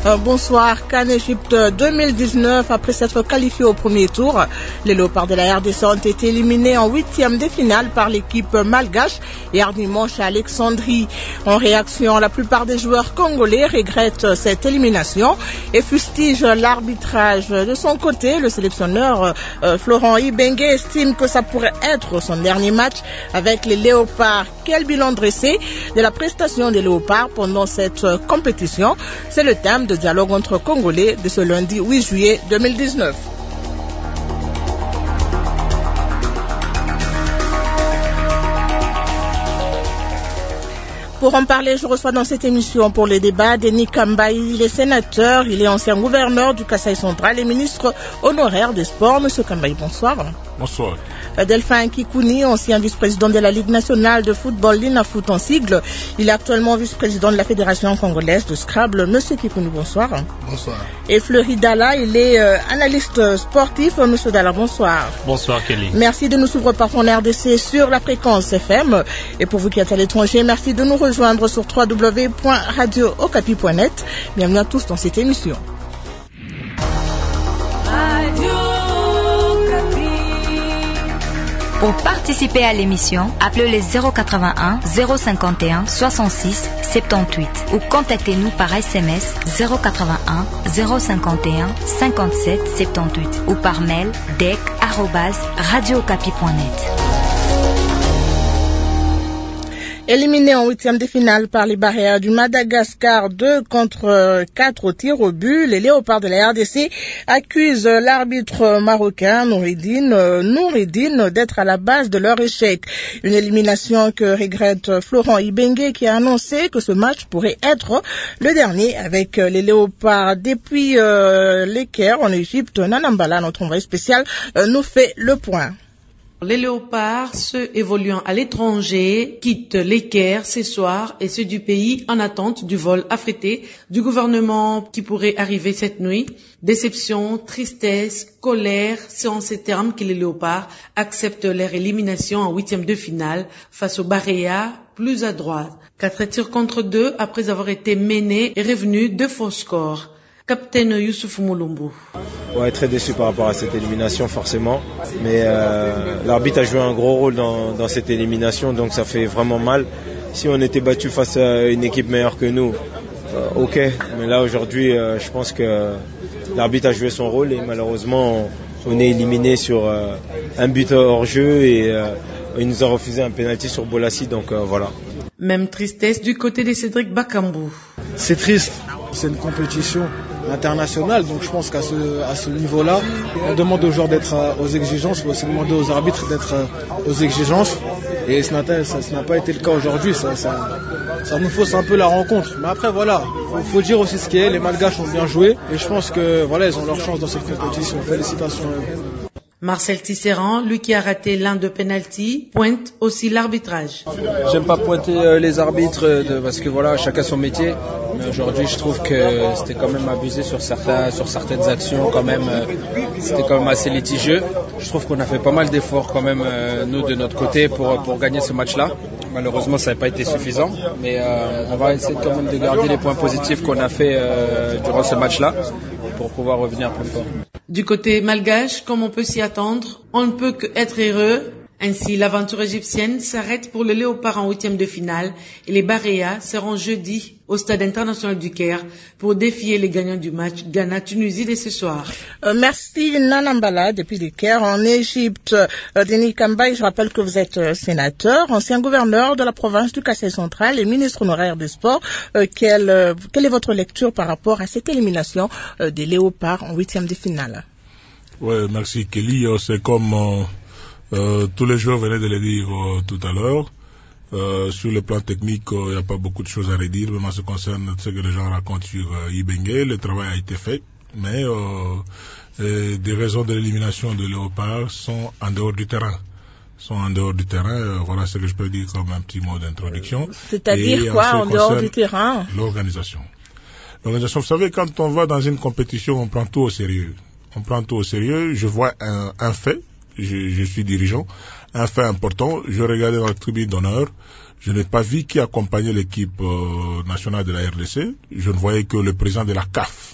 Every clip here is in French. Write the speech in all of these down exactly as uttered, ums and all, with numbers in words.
Euh, bonsoir. CAN Égypte deux mille dix-neuf, après s'être qualifié au premier tour, les Léopards de la R D C ont été éliminés en huitième de finale par l'équipe malgache hier dimanche à Alexandrie. En réaction, la plupart des joueurs congolais regrettent cette élimination et fustigent l'arbitrage. De son côté, le sélectionneur euh, Florent Ibenge estime que ça pourrait être son dernier match avec les Léopards. Quel bilan dressé de la prestation des Léopards pendant cette compétition? C'est le thème de dialogue entre Congolais de ce lundi huit juillet deux mille dix-neuf. Pour en parler, je reçois dans cette émission pour les débats Denis Kambaï. Il est sénateur, il est ancien gouverneur du Kasaï central et ministre honoraire des Sports. Monsieur Kambaï, bonsoir. Bonsoir. Delphin Kikouni, ancien vice-président de la Ligue nationale de football, l'INAFOOT en sigle. Il est actuellement vice-président de la Fédération congolaise de Scrabble. Monsieur Kikouni, bonsoir. Bonsoir. Et Fleury Dalla, il est euh, analyste sportif. Monsieur Dalla, bonsoir. Bonsoir Kelly. Merci de nous suivre par son R D C sur la fréquence F M. Et pour vous qui êtes à l'étranger, merci de nous rejoindre sur w w w point radio okapi point net. Bienvenue à tous dans cette émission. Pour participer à l'émission, appelez les zéro quatre-vingt-un, zéro cinquante et un, soixante-six, soixante-dix-huit ou contactez-nous par S M S zéro quatre-vingt-un, zéro cinquante et un, cinquante-sept, soixante-dix-huit ou par mail dec arobase radio okapi point net. Éliminé en huitième de finale par les Barrières du Madagascar, deux contre quatre au tir au but, les Léopards de la R D C accusent l'arbitre marocain Noureddine, Noureddine d'être à la base de leur échec. Une élimination que regrette Florent Ibenge qui a annoncé que ce match pourrait être le dernier avec les Léopards. Depuis euh, les Caire en Égypte, Nanambala, notre envoyé spécial, euh, nous fait le point. Les Léopards, ceux évoluant à l'étranger, quittent les Caire ce soir et ceux du pays en attente du vol affrété du gouvernement qui pourrait arriver cette nuit. Déception, tristesse, colère, c'est en ces termes que les Léopards acceptent leur élimination en huitième de finale face aux Barréas, plus à droite. Quatre tirs contre deux après avoir été menés et revenus de faux scores. Capitaine Youssouf Moulumbu. Ouais, très déçu par rapport à cette élimination forcément, mais euh, l'arbitre a joué un gros rôle dans, dans cette élimination, donc ça fait vraiment mal. Si on était battu face à une équipe meilleure que nous, euh, ok, mais là aujourd'hui euh, je pense que l'arbitre a joué son rôle et malheureusement on, on est éliminé sur euh, un but hors jeu et euh, il nous a refusé un pénalty sur Bolassi, donc euh, voilà. Même tristesse du côté de Cédric Bakambu. C'est triste, c'est une compétition internationale, donc je pense qu'à ce, à ce niveau-là, on demande aux joueurs d'être aux exigences, mais aussi demander aux arbitres d'être aux exigences, et ce n'a, ça, ça n'a pas été le cas aujourd'hui, ça, ça, ça nous fausse un peu la rencontre. Mais après voilà, il faut dire aussi ce qui est, les Malgaches ont bien joué, et je pense que voilà, ils ont leur chance dans cette compétition. Félicitations à eux. Marcel Tisserand, lui qui a raté l'un de penalty, pointe aussi l'arbitrage. J'aime pas pointer euh, les arbitres de, parce que voilà, chacun son métier. Mais aujourd'hui, je trouve que c'était quand même abusé sur certains, sur certaines actions. Quand même, euh, c'était quand même assez litigieux. Je trouve qu'on a fait pas mal d'efforts quand même euh, nous de notre côté pour pour gagner ce match-là. Malheureusement, ça n'a pas été suffisant, mais euh, on va essayer quand même de garder les points positifs qu'on a fait euh, durant ce match-là pour pouvoir revenir plus fort. Du côté malgache, comme on peut s'y attendre, on ne peut qu'être heureux. Ainsi, l'aventure égyptienne s'arrête pour le Léopard en huitième de finale et les Barréas seront jeudi au stade international du Caire pour défier les gagnants du match Ghana-Tunisie de ce soir. Euh, merci Nanambala depuis le Caire en Égypte. Euh, Denis Kambaï, je rappelle que vous êtes euh, sénateur, ancien gouverneur de la province du Kasaï central et ministre honoraire des Sports. Euh, quelle, euh, quelle est votre lecture par rapport à cette élimination euh, des Léopards en huitième de finale? Ouais, merci Kelly. C'est comme euh, euh, tous les joueurs venaient de le dire euh, tout à l'heure. Euh, sur le plan technique, il euh, n'y a pas beaucoup de choses à redire, mais en ce qui concerne ce que les gens racontent sur euh, Ibenge, le travail a été fait, mais euh, euh, des raisons de l'élimination de Léopard sont en dehors du terrain. sont en dehors du terrain, euh, voilà ce que je peux dire comme un petit mot d'introduction. C'est-à-dire Et quoi en, en dehors du terrain? L'organisation. L'organisation, vous savez, quand on va dans une compétition, on prend tout au sérieux. On prend tout au sérieux, je vois un, un fait, je, je suis dirigeant, un fait important, je regardais dans la tribune d'honneur, Je n'ai pas vu qui accompagnait l'équipe euh, nationale de la R D C. Je ne voyais que le président de la C A F,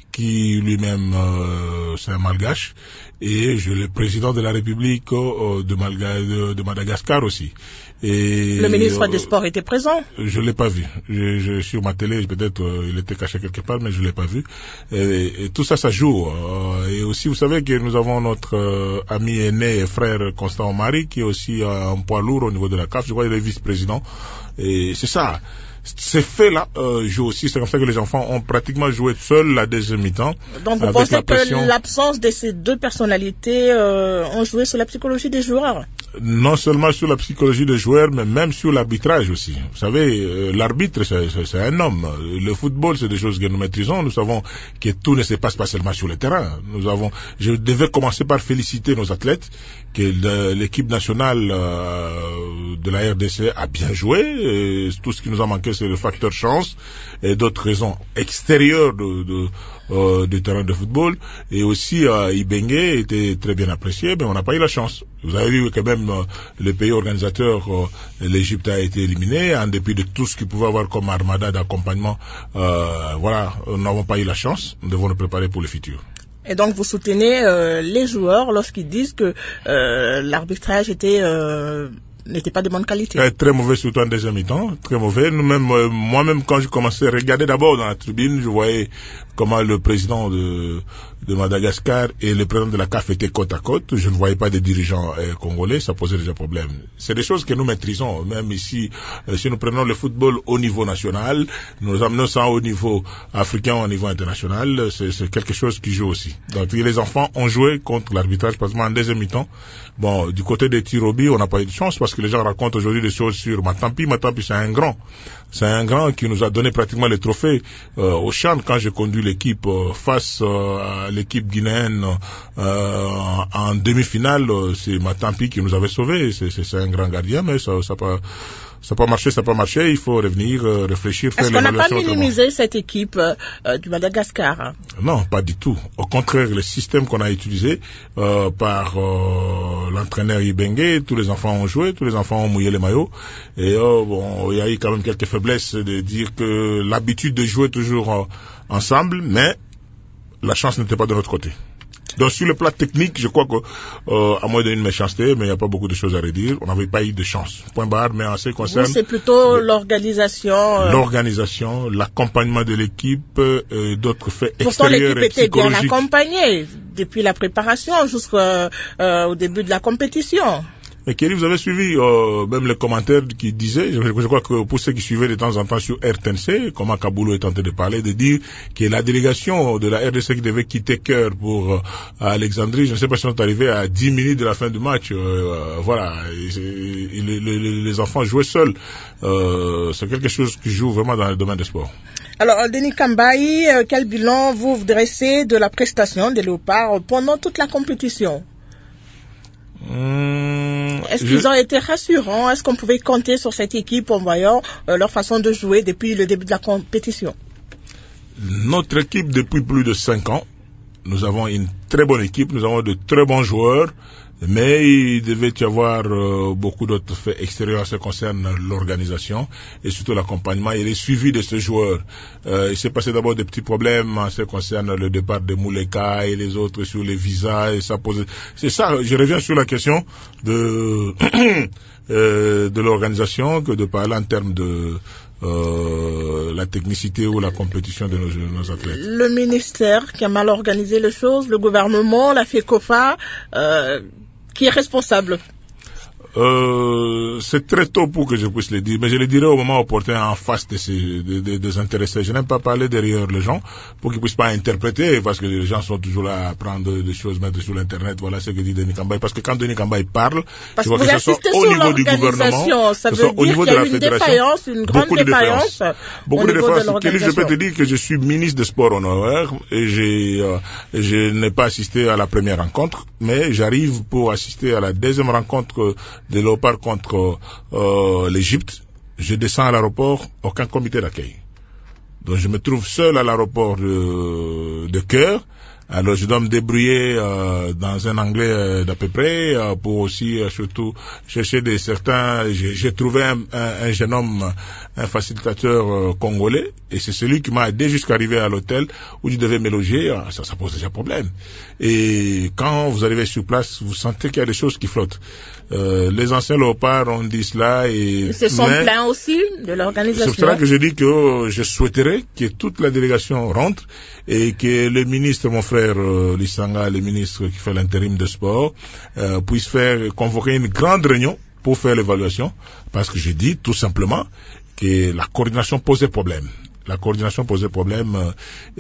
qui lui-même euh, c'est un malgache, et je, le président de la République euh, de, Malga, de, de Madagascar aussi. Et le ministre euh, des Sports était présent? Je ne l'ai pas vu. Je, je, sur ma télé, peut-être euh, il était caché quelque part, mais je ne l'ai pas vu. Et, et tout ça, ça joue. Euh, et aussi, vous savez que nous avons notre euh, ami aîné et frère Constant Omari, qui est aussi euh, un poids lourd au niveau de la C A F. Je crois qu'il est vice-président. Et c'est ça. Ces faits-là euh, jouent aussi. C'est comme ça que les enfants ont pratiquement joué seuls la deuxième mi-temps. Donc vous pensez que l'absence de ces deux personnalités euh, ont joué sur la psychologie des joueurs? Non seulement sur la psychologie des joueurs, mais même sur l'arbitrage aussi. Vous savez, euh, l'arbitre, c'est un homme. Le football, c'est des choses que nous maîtrisons. Nous savons que tout ne se passe pas seulement sur le terrain. Nous avons. Je devais commencer par féliciter nos athlètes, que l'équipe nationale euh, de la R D C a bien joué. Et tout ce qui nous a manqué, c'est le facteur chance et d'autres raisons extérieures de, de, euh, du terrain de football. Et aussi, euh, Ibenge était très bien apprécié, mais on n'a pas eu la chance. Vous avez vu quand même euh, le pays organisateur, euh, l'Égypte a été éliminé, en dépit de tout ce qu'il pouvait avoir comme armada d'accompagnement. Euh, voilà, nous n'avons pas eu la chance. Nous devons nous préparer pour le futur. Et donc vous soutenez euh, les joueurs lorsqu'ils disent que euh, l'arbitrage était euh, n'était pas de bonne qualité. Euh, très mauvais, surtout en deuxième mi-temps, très mauvais. Nous-mêmes, euh, moi-même, quand je commençais à regarder d'abord dans la tribune, je voyais comment le président de, de Madagascar et le président de la C A F étaient côte à côte. Je ne voyais pas des dirigeants euh, congolais, ça posait déjà problème. C'est des choses que nous maîtrisons, même ici, euh, si nous prenons le football au niveau national, nous amenons ça au niveau africain, au niveau international, c'est quelque chose qui joue aussi. Donc les enfants ont joué contre l'arbitrage, pratiquement en deuxième mi-temps. Bon, du côté des Tirobi, on n'a pas eu de chance parce que les gens racontent aujourd'hui des choses sur Matampi. Matampi, c'est un grand. C'est un grand qui nous a donné pratiquement les trophées euh, au Chan quand j'ai conduit l'équipe euh, face euh, à l'équipe guinéenne euh, en demi-finale. C'est Matampi qui nous avait sauvés. C'est un grand gardien, mais ça n'a pas... Ça n'a pas marché, ça n'a pas marché, il faut revenir, euh, réfléchir, faire l'évaluation. Est-ce qu'on n'a pas minimisé cette équipe euh, du Madagascar? Non, pas du tout. Au contraire, le système qu'on a utilisé euh, par euh, l'entraîneur Ibenge, tous les enfants ont joué, tous les enfants ont mouillé les maillots. Et euh, bon, il y a eu quand même quelques faiblesses de dire que l'habitude de jouer toujours euh, ensemble, mais la chance n'était pas de notre côté. Donc sur le plan technique, je crois que, euh, à moins d'une méchanceté, mais il n'y a pas beaucoup de choses à redire, on n'avait pas eu de chance. Point barre, mais en ce qui concerne... Oui, c'est plutôt l'organisation... Euh... L'organisation, l'accompagnement de l'équipe, euh, d'autres faits extérieurs et psychologiques. Pourtant l'équipe était bien accompagnée depuis la préparation jusqu'au euh, début de la compétition. Mais Kelly, vous avez suivi euh, même les commentaires qui disaient, je, je crois que pour ceux qui suivaient de temps en temps sur R T N C, comment Kaboulou est tenté de parler, de dire que la délégation de la R D C qui devait quitter Cœur pour euh, Alexandrie, je ne sais pas si on est arrivé à dix minutes de la fin du match, euh, voilà, et, et, les, les, les enfants jouaient seuls. Euh, C'est quelque chose qui joue vraiment dans le domaine des sports. Alors, Denis Kambaï, euh, quel bilan vous dressez de la prestation des Léopards pendant toute la compétition? Mmh, Est-ce qu'ils je... ont été rassurants? Est-ce qu'on pouvait compter sur cette équipe en voyant euh, leur façon de jouer depuis le début de la compétition? Notre équipe, depuis plus de cinq ans, nous avons une très bonne équipe, nous avons de très bons joueurs, mais il devait y avoir euh, beaucoup d'autres faits extérieurs en ce qui concerne l'organisation et surtout l'accompagnement et les suivis de ces joueurs. Euh, il s'est passé d'abord des petits problèmes en ce qui concerne le départ de Mouleka et les autres sur les visas et ça pose. C'est ça. Je reviens sur la question de euh, de l'organisation que de parler en termes de Euh, la technicité ou la compétition de nos, de nos athlètes. Le ministère qui a mal organisé les choses, le gouvernement, la FECOFA, euh, qui est responsable? Euh, c'est très tôt pour que je puisse le dire, mais je le dirai au moment opportun en face de ces, de, de, des intéressés. Je n'aime pas parler derrière les gens pour qu'ils puissent pas interpréter, parce que les gens sont toujours là à prendre des choses, mettre sur l'internet. Voilà ce que dit Denis Kambaï. Parce que quand Denis Kambaï parle, parce je vois que ce soit au niveau du gouvernement, ça veut dire au niveau qu'il y a de la une fédération, défaillance, une grande beaucoup de défaillance. Beaucoup de défaillances. Kelly, je peux te dire que je suis ministre des Sports honoraires et j'ai, euh, je n'ai pas assisté à la première rencontre, mais j'arrive pour assister à la deuxième rencontre de Léopard contre Euh, l'Égypte. Je descends à l'aéroport, aucun comité d'accueil. Donc je me trouve seul à l'aéroport de, de Cœur Alors je dois me débrouiller euh, dans un anglais euh, d'à peu près euh, pour aussi euh, surtout chercher des certains. J'ai, j'ai trouvé un, un, un jeune homme, un facilitateur euh, congolais, et c'est celui qui m'a aidé jusqu'à arriver à l'hôtel où je devais me loger. Ça, ça pose déjà problème. Et quand vous arrivez sur place, vous sentez qu'il y a des choses qui flottent. Euh, les anciens léopards ont dit cela et ils se sont plaints aussi de l'organisation. C'est pour ça que je dis que oh, je souhaiterais que toute la délégation rentre et que le ministre, mon frère euh, Lissanga, le ministre qui fait l'intérim de sport, euh, puisse faire convoquer une grande réunion pour faire l'évaluation, parce que j'ai dit tout simplement que la coordination posait problème. La coordination posait problème euh,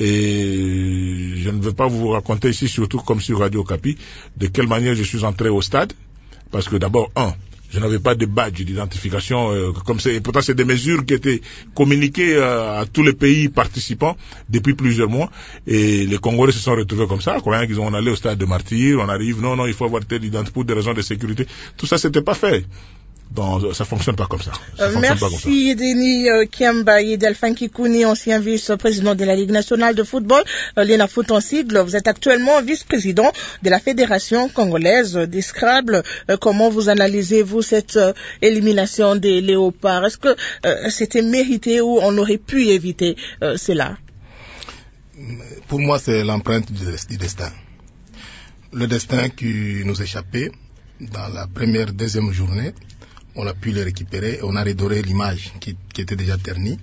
et je ne veux pas vous raconter ici, surtout comme sur Radio Okapi, de quelle manière je suis entré au stade, parce que d'abord, un, je n'avais pas de badge d'identification, euh, comme c'est, et pourtant c'est des mesures qui étaient communiquées euh, à tous les pays participants depuis plusieurs mois, et les Congolais se sont retrouvés comme ça, croyant qu'ils ont allé au stade de Martyrs, on arrive, non, non, il faut avoir telle identité pour des raisons de sécurité. Tout ça, c'était pas fait. Donc, ça fonctionne pas comme ça. ça euh, merci, Denis euh, Kiamba et Delphin Kikouni, ancien vice-président de la Ligue nationale de football, euh, l'ENAFoot en sigle. Vous êtes actuellement vice-président de la Fédération congolaise des Scrabble. Euh, comment vous analysez-vous cette euh, élimination des léopards? Est-ce que euh, c'était mérité ou on aurait pu éviter euh, cela? Pour moi, c'est l'empreinte du, du destin. Le destin qui nous échappait dans la première, deuxième journée. On a pu les récupérer, on a redoré l'image qui, qui était déjà ternie.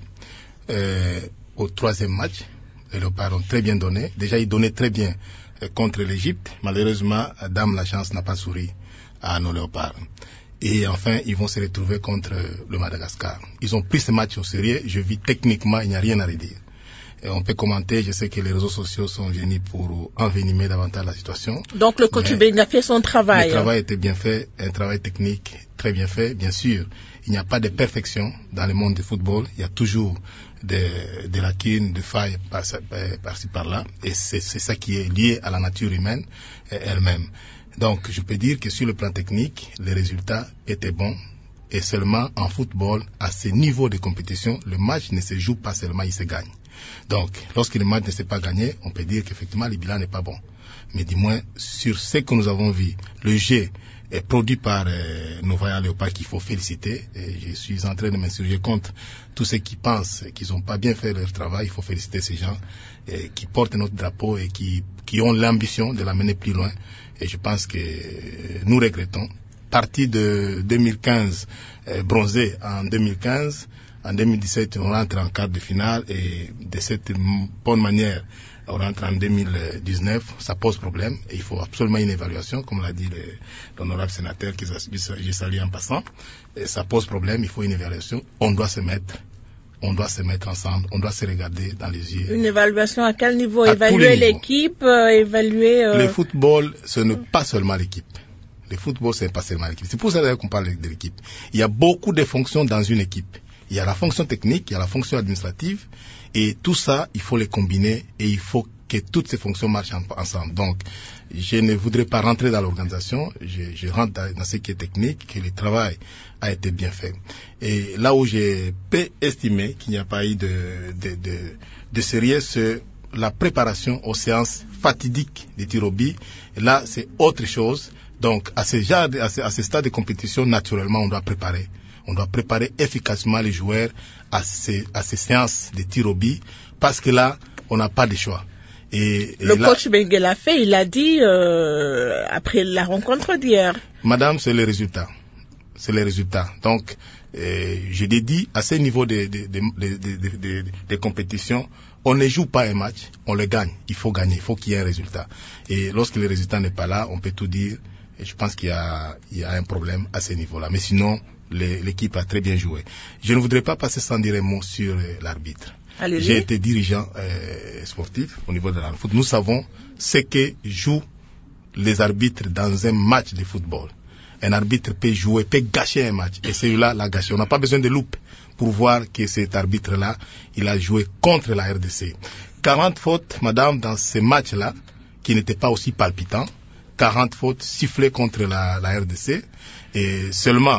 Euh, au troisième match, les Léopards ont très bien donné. Déjà, ils donnaient très bien euh, contre l'Égypte. Malheureusement, Dame la chance n'a pas souri à nos Léopards. Et enfin, ils vont se retrouver contre le Madagascar. Ils ont pris ce match au sérieux. Je vis techniquement, il n'y a rien à redire. Et on peut commenter, je sais que les réseaux sociaux sont génies pour envenimer davantage la situation. Donc le coach Ben a fait son travail. Le travail était bien fait, un travail technique très bien fait. Bien sûr, il n'y a pas de perfection dans le monde du football. Il y a toujours des, des lacunes, des failles par-ci par par-là. Et c'est ça qui est lié à la nature humaine elle-même. Donc je peux dire que sur le plan technique, les résultats étaient bons. Et seulement en football, à ce niveau de compétition, le match ne se joue pas seulement, il se gagne. Donc, lorsque le match ne s'est pas gagné, on peut dire qu'effectivement, le bilan n'est pas bon. Mais du moins, sur ce que nous avons vu, le jeu est produit par euh, nos vaillants léopards qu'il faut féliciter. Et je suis en train de m'insurger contre tous ceux qui pensent qu'ils n'ont pas bien fait leur travail. Il faut féliciter ces gens et, qui portent notre drapeau et qui, qui ont l'ambition de l'amener plus loin. Et je pense que euh, nous regrettons. Parti de deux mille quinze, euh, bronzé en deux mille quinze, en deux mille dix-sept, on rentre en quart de finale et de cette bonne manière, on rentre en deux mille dix-neuf, ça pose problème et il faut absolument une évaluation, comme l'a dit l'honorable sénateur que j'ai salué en passant. Et ça pose problème, il faut une évaluation, on doit se mettre. On doit se mettre ensemble, on doit se regarder dans les yeux. Une évaluation à quel niveau? À évaluer l'équipe, euh, évaluer... Euh... Le football, ce n'est pas seulement l'équipe. Le football, ce n'est pas seulement l'équipe. C'est pour ça qu'on parle de l'équipe. Il y a beaucoup de fonctions dans une équipe. Il y a la fonction technique, il y a la fonction administrative, et tout ça, il faut les combiner, et il faut que toutes ces fonctions marchent ensemble. Donc, je ne voudrais pas rentrer dans l'organisation, je, je rentre dans ce qui est technique, que le travail a été bien fait. Et là où je peux estimer qu'il n'y a pas eu de, de, de, de sérieux, c'est la préparation aux séances fatidiques des tirs au but. Là, c'est autre chose. Donc, à ce genre, à ce, à ce stade de compétition, naturellement, on doit préparer. On doit préparer efficacement les joueurs à ces, à ces séances de tir au but, parce que là, on n'a pas de choix. Et, et le là, coach Bengue l'a fait, il a dit euh, après la rencontre d'hier. Madame, c'est les résultats. C'est les résultats. Donc, euh, je l'ai dit, à ce niveau de, de, de, de, de, de, de, de compétition, on ne joue pas un match, on le gagne. Il faut gagner, il faut qu'il y ait un résultat. Et lorsque le résultat n'est pas là, on peut tout dire. Et je pense qu'il y a, il y a un problème à ce niveau-là. Mais sinon, l'équipe a très bien joué. Je ne voudrais pas passer sans dire un mot sur euh, l'arbitre. J'ai été dirigeant euh, sportif au niveau de la foot. Nous savons ce que jouent les arbitres dans un match de football. Un arbitre peut jouer, peut gâcher un match. Et celui-là l'a gâché. On n'a pas besoin de loupe pour voir que cet arbitre-là, il a joué contre la R D C. quarante fautes, madame, dans ce match-là, qui n'était pas aussi palpitant. quarante fautes sifflées contre la, la R D C. Et seulement,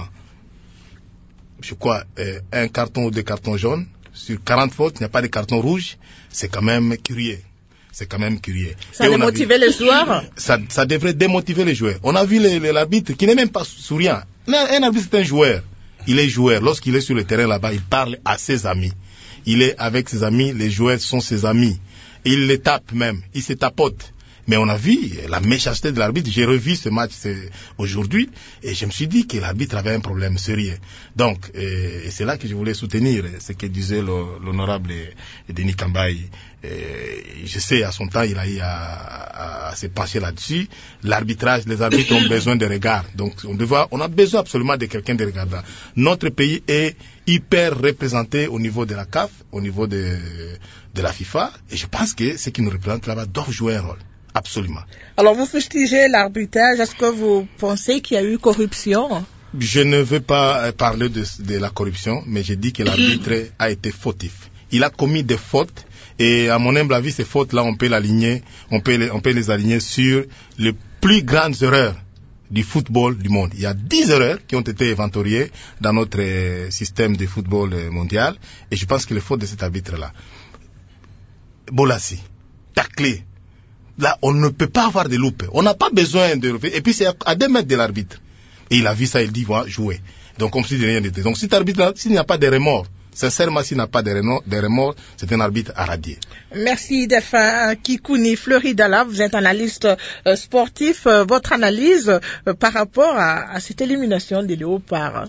je crois, euh, un carton ou deux cartons jaunes. Sur quarante fautes, il n'y a pas de carton rouge. C'est quand même curieux. C'est quand même curieux. Ça démotive les joueurs ça, ça devrait démotiver les joueurs. On a vu l'arbitre qui n'est même pas souriant. Un, un arbitre, c'est un joueur. Il est joueur. Lorsqu'il est sur le terrain là-bas, il parle à ses amis. Il est avec ses amis, les joueurs sont ses amis. Il les tape même, il se tapote. Mais on a vu la méchanceté de l'arbitre. J'ai revu ce match aujourd'hui et je me suis dit que l'arbitre avait un problème sérieux. Donc, euh, et c'est là que je voulais soutenir ce que disait l'honorable Denis Kambaye. Euh, je sais, à son temps, il a eu à, à, à se pencher là-dessus. L'arbitrage, les arbitres ont besoin de regard. Donc, on, devra, on a besoin absolument de quelqu'un de regardant. Notre pays est hyper représenté au niveau de la C A F, au niveau de, de la FIFA. Et je pense que ceux qui nous représentent là-bas doivent jouer un rôle. Absolument. Alors, vous fustigez l'arbitrage. Est-ce que vous pensez qu'il y a eu corruption? Je ne veux pas parler de, de la corruption, mais je dis que l'arbitre a été fautif. Il a commis des fautes, et à mon humble avis, ces fautes-là, on peut l'aligner, on peut les, on peut les aligner sur les plus grandes erreurs du football du monde. Il y a dix erreurs qui ont été inventoriées dans notre système de football mondial, et je pense que les fautes de cet arbitre-là, Bolassi, taclé. Là, on ne peut pas avoir de loupe. On n'a pas besoin de... Et puis, c'est à deux mètres de l'arbitre. Et il a vu ça, il dit, voilà, jouer. Donc, comme si de rien n'était. Donc, cet arbitre-là, s'il n'y a pas de remords, sincèrement, s'il n'a pas de remords, c'est un arbitre à radier. Merci, Delphin Kikouni. Fleury-Dalla, vous êtes analyste euh, sportif. Euh, votre analyse euh, par rapport à, à cette élimination des Léopards?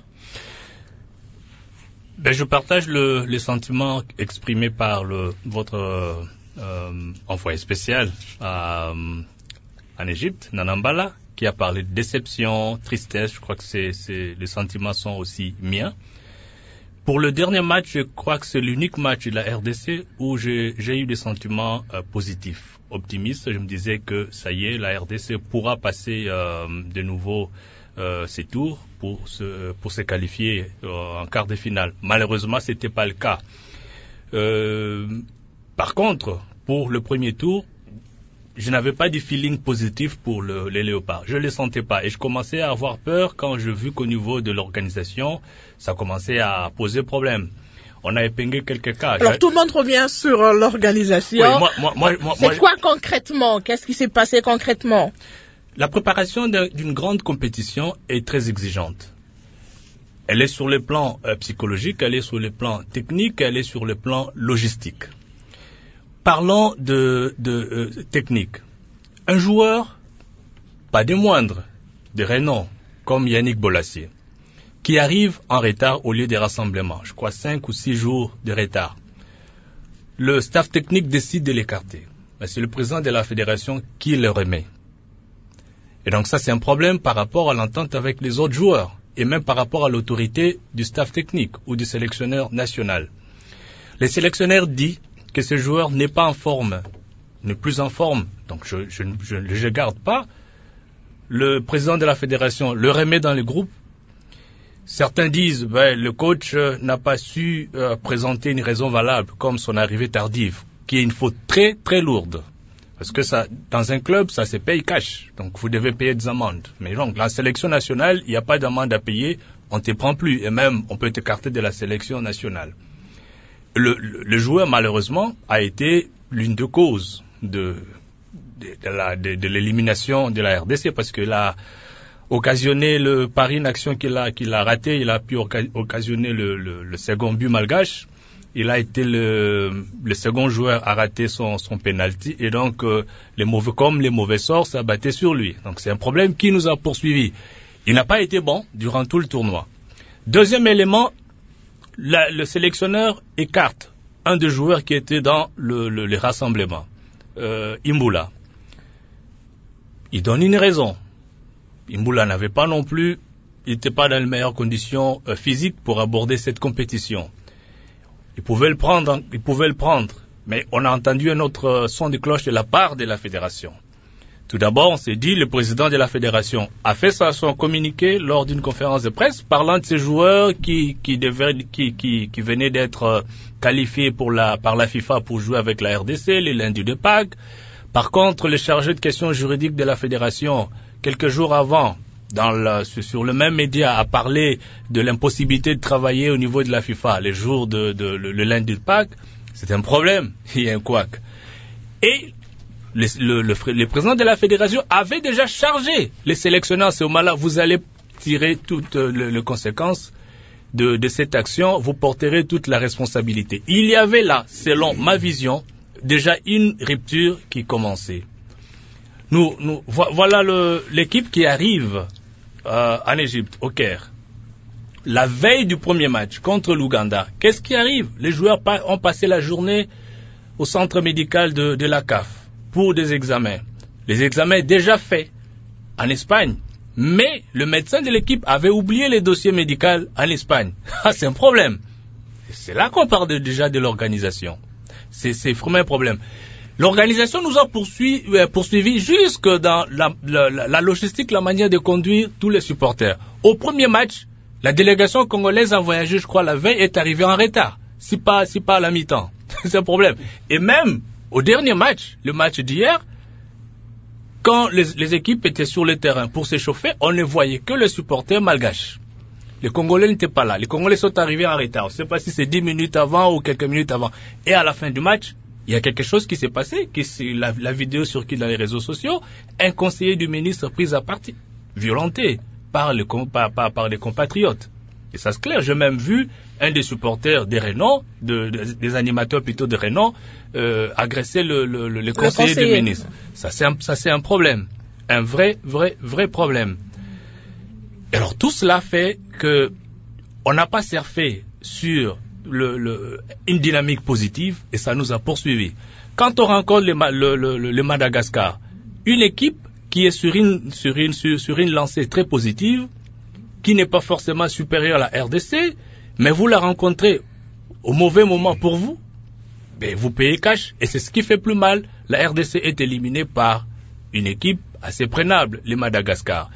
Ben, je partage le, les sentiments exprimés par le, votre... Euh, Euh, envoyé spécial à, en Égypte, Nanambala, qui a parlé de déception, tristesse. Je crois que c'est, c'est, les sentiments sont aussi miens. Pour le dernier match, je crois que c'est l'unique match de la R D C où j'ai, j'ai eu des sentiments euh, positifs, optimistes. Je me disais que ça y est, la R D C pourra passer euh, de nouveau euh, ses tours pour se, pour se qualifier euh, en quart de finale. Malheureusement, c'était pas le cas. Euh, Par contre, pour le premier tour, je n'avais pas de feeling positif pour le, les Léopards. Je ne les sentais pas. Et je commençais à avoir peur quand je vis qu'au niveau de l'organisation, ça commençait à poser problème. On a épinglé quelques cas. Alors, tout le monde revient sur euh, l'organisation. Oui, moi, moi, moi, moi, C'est moi, quoi concrètement? Qu'est-ce qui s'est passé concrètement? La préparation d'une grande compétition est très exigeante. Elle est sur le plan euh, psychologique, elle est sur le plan technique, elle est sur le plan logistique. Parlons de, de euh, technique. Un joueur, pas des moindres, de renom, comme Yannick Bolassi, qui arrive en retard au lieu des rassemblements, je crois cinq ou six jours de retard. Le staff technique décide de l'écarter. Mais c'est le président de la fédération qui le remet. Et donc ça, c'est un problème par rapport à l'entente avec les autres joueurs, et même par rapport à l'autorité du staff technique ou du sélectionneur national. Le sélectionneur dit que ce joueur n'est pas en forme, n'est plus en forme, donc je je je, je garde pas. Le président de la fédération le remet dans le groupe. Certains disent ben, le coach euh, n'a pas su euh, présenter une raison valable, comme son arrivée tardive, qui est une faute très très lourde. Parce que ça, dans un club, ça se paye cash, donc vous devez payer des amendes. Mais donc la sélection nationale, il n'y a pas d'amende à payer, on ne te prend plus, et même on peut t'écarter de la sélection nationale. Le, le, le joueur, malheureusement, a été l'une des causes de, de, de, la, de, de l'élimination de la R D C, parce qu'il a occasionné le pari, une action qu'il a, qu'il a raté, il a pu occasionner le, le, le second but malgache. Il a été le, le second joueur à rater son, son penalty, et donc euh, les mauvais comme les mauvais sorts s'abattaient sur lui. Donc c'est un problème qui nous a poursuivis. Il n'a pas été bon durant tout le tournoi. Deuxième élément, La, le sélectionneur écarte un des joueurs qui était dans le, le, les rassemblements, euh, Imbula. Il donne une raison. Imbula n'avait pas non plus, il n'était pas dans les meilleures conditions euh, physiques pour aborder cette compétition. Il pouvait le prendre, il pouvait le prendre, mais on a entendu un autre son de cloche de la part de la fédération. Tout d'abord, on s'est dit, le président de la fédération a fait ça, son communiqué lors d'une conférence de presse, parlant de ces joueurs qui, qui, devaient, qui, qui, qui venaient d'être qualifiés pour la, par la FIFA pour jouer avec la R D C, les lundis de Pâques. Par contre, le chargé de questions juridiques de la fédération, quelques jours avant, dans la, sur le même média, a parlé de l'impossibilité de travailler au niveau de la FIFA les jours de, de le, le lundi de Pâques. C'est un problème, il y a un couac. Et le, le, le, le président de la fédération avait déjà chargé les sélectionneurs. C'est au moment-là, vous allez tirer toutes les, les conséquences de, de cette action, vous porterez toute la responsabilité. Il y avait là, selon ma vision, déjà une rupture qui commençait. Nous, nous, vo- voilà le, l'équipe qui arrive euh, en Égypte, au Caire. La veille du premier match contre l'Ouganda, qu'est-ce qui arrive? Les joueurs pa- ont passé la journée au centre médical de, de la C A F pour des examens. Les examens déjà faits en Espagne. Mais le médecin de l'équipe avait oublié les dossiers médicaux en Espagne. Ah, c'est un problème. C'est là qu'on parle de, déjà de l'organisation. C'est, c'est vraiment un problème. L'organisation nous a poursuivi, euh, poursuivi jusque dans la, la, la logistique, la manière de conduire tous les supporters. Au premier match, la délégation congolaise a voyagé, je crois, la veille, est arrivée en retard. Si pas, si pas à la mi-temps. C'est un problème. Et même au dernier match, le match d'hier, quand les, les équipes étaient sur le terrain pour s'échauffer, on ne voyait que les supporters malgaches. Les Congolais n'étaient pas là. Les Congolais sont arrivés en retard. On ne sait pas si c'est dix minutes avant ou quelques minutes avant. Et à la fin du match, il y a quelque chose qui s'est passé, qui c'est la, la vidéo circule dans les réseaux sociaux. Un conseiller du ministre pris à partie, violenté par, le, par, par, par les compatriotes. Et ça c'est clair. J'ai même vu un des supporters des Renault, de, de, des animateurs plutôt de Renault, euh, agresser le, le, le, le conseiller, conseiller du ministre. Ça c'est, un, ça c'est un problème. Un vrai, vrai, vrai problème. Et alors tout cela fait que on n'a pas surfé sur le, le, une dynamique positive et ça nous a poursuivis. Quand on rencontre le, le, le, le Madagascar, une équipe qui est sur une, sur une, sur, sur une lancée très positive, qui n'est pas forcément supérieure à la R D C, mais vous la rencontrez au mauvais moment pour vous, ben vous payez cash. Et c'est ce qui fait plus mal. La R D C est éliminée par une équipe assez prenable, les Madagascar.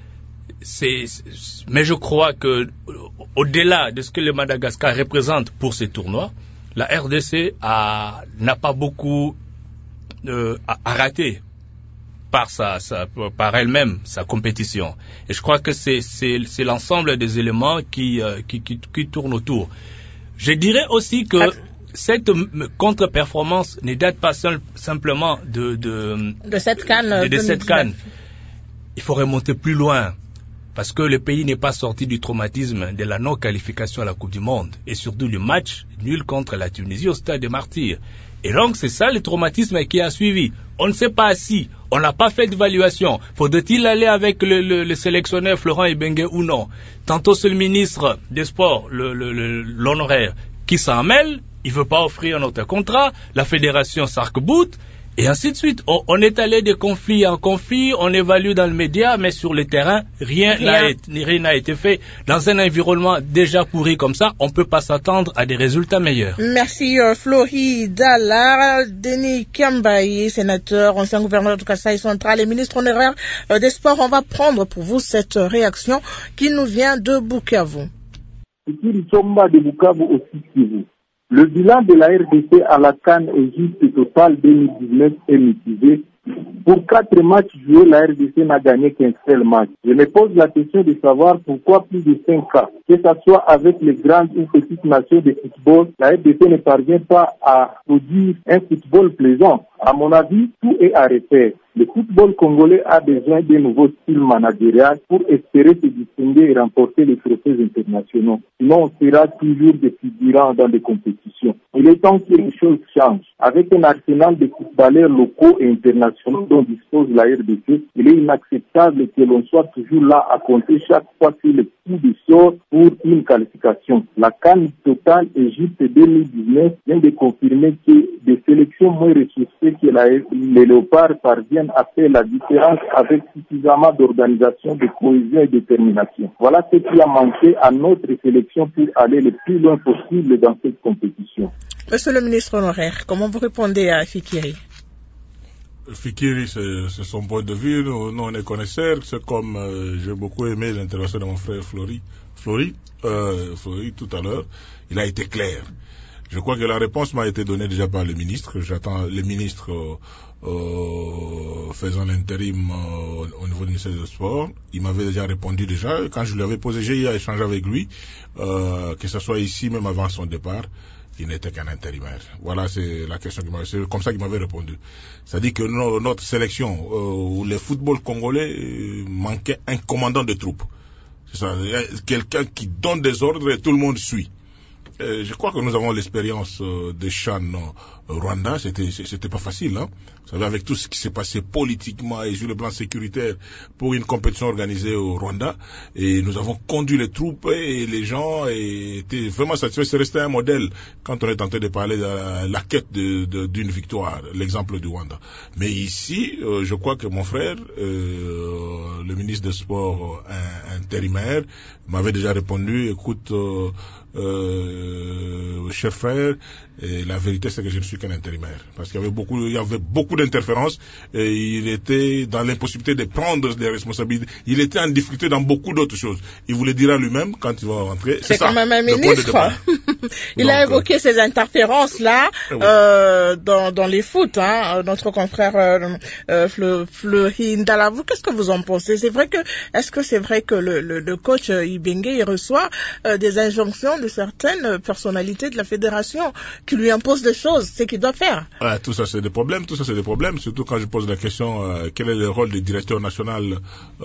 C'est, c'est, mais je crois que au-delà de ce que le Madagascar représente pour ces tournois, la R D C a, n'a pas beaucoup euh, à, à rater par, sa, sa, par elle-même sa compétition. Et je crois que c'est, c'est, c'est l'ensemble des éléments qui, euh, qui, qui, qui tournent autour. Je dirais aussi que cette contre-performance ne date pas seul, simplement de, de, de cette CAN. De, de cette CAN. Il faut remonter plus loin. Parce que le pays n'est pas sorti du traumatisme de la non-qualification à la Coupe du Monde. Et surtout le match nul contre la Tunisie au Stade des Martyrs. Et donc c'est ça le traumatisme qui a suivi. On ne sait pas si, on n'a pas fait d'évaluation. Faudrait-il aller avec le, le, le sélectionneur Florent Ibenge ou non? Tantôt c'est le ministre des Sports, le, le, le, l'honoraire, qui s'en mêle. Il ne veut pas offrir un autre contrat. La fédération s'arc-boute. Et ainsi de suite. On, on est allé de conflit en conflit, on évalue dans le média, mais sur le terrain, rien, rien. N'a, été, rien n'a été fait. Dans un environnement déjà pourri comme ça, on ne peut pas s'attendre à des résultats meilleurs. Merci euh, Florie Dallar, Denis Kambaye, sénateur, ancien gouverneur du Kasaï central et ministre honoraire euh, des Sports. On va prendre pour vous cette euh, réaction qui nous vient de Bukavu. de Bukavu aussi Kivu. Le bilan de la R D C à la CAN Égypte total deux mille dix-neuf est mitigé. Pour quatre matchs joués, la R D C n'a gagné qu'un seul match. Je me pose la question de savoir pourquoi plus de cinq cas, que ce soit avec les grandes ou petites nations de football, la R D C ne parvient pas à produire un football plaisant. À mon avis, tout est à refaire. Le football congolais a besoin d'un nouveau style managérial pour espérer se distinguer et remporter les trophées internationaux. Sinon, on sera toujours des figurants dans les compétitions. Il est temps que les choses changent. Avec un arsenal de footballeurs locaux et internationaux dont dispose la R D C, il est inacceptable que l'on soit toujours là à compter chaque fois sur le coup de sort pour une qualification. La CAN totale Égypte deux mille dix-neuf vient de confirmer que des sélections moins ressourcées que la, les Léopards parviennent à faire la différence avec suffisamment d'organisation, de cohésion et de détermination. Voilà ce qui a manqué à notre sélection pour aller le plus loin possible dans cette compétition. Monsieur le ministre honoraire, comment vous répondez à Fikiri? Fikiri, c'est, c'est son point de vue. Nous, nous on est connaisseurs. C'est comme euh, j'ai beaucoup aimé l'intervention de mon frère Flori, Flori, euh, Flori tout à l'heure. Il a été clair. Je crois que la réponse m'a été donnée déjà par le ministre. J'attends le ministre euh, euh, faisant l'intérim euh, au niveau du ministère des Sports. Il m'avait déjà répondu déjà. Quand je lui avais posé, j'ai eu à échanger avec lui, euh, que ce soit ici, même avant son départ. il n'était qu'un intérimaire. Voilà, c'est la question qui m'avait, c'est comme ça qu'il m'avait répondu. C'est-à-dire que no, notre sélection, euh, le football congolais euh, manquait un commandant de troupe. C'est ça, quelqu'un qui donne des ordres et tout le monde suit. Euh, je crois que nous avons l'expérience euh, de Chan euh, Rwanda, c'était c'était pas facile, hein. Vous savez, avec tout ce qui s'est passé politiquement et sur le plan sécuritaire pour une compétition organisée au Rwanda, et nous avons conduit les troupes et les gens étaient vraiment satisfaits. C'est resté un modèle quand on est tenté de parler de la, la quête d'une de, de, victoire, l'exemple du Rwanda. Mais ici, euh, je crois que mon frère, euh, le ministre des Sports euh, intérimaire, m'avait déjà répondu, écoute, euh, Euh, cher frère, et la vérité c'est que je ne suis qu'un intérimaire, parce qu'il y avait beaucoup, il y avait beaucoup d'interférences et il était dans l'impossibilité de prendre des responsabilités. Il était en difficulté dans beaucoup d'autres choses. Il vous le dira lui-même quand il va rentrer. C'est quand même un ministre. Il Donc, a évoqué euh, ces interférences là oui. euh, dans, dans les foot. Hein, notre confrère euh, euh, Fleury Ndalavou, qu'est-ce que vous en pensez? C'est vrai que est-ce que c'est vrai que le, le, le coach Ibenge il reçoit euh, des injonctions de certaines personnalités de la fédération qui lui imposent des choses, c'est qu'il doit faire. Ouais, tout ça c'est des problèmes, tout ça c'est des problèmes, surtout quand je pose la question euh, quel est le rôle du directeur national,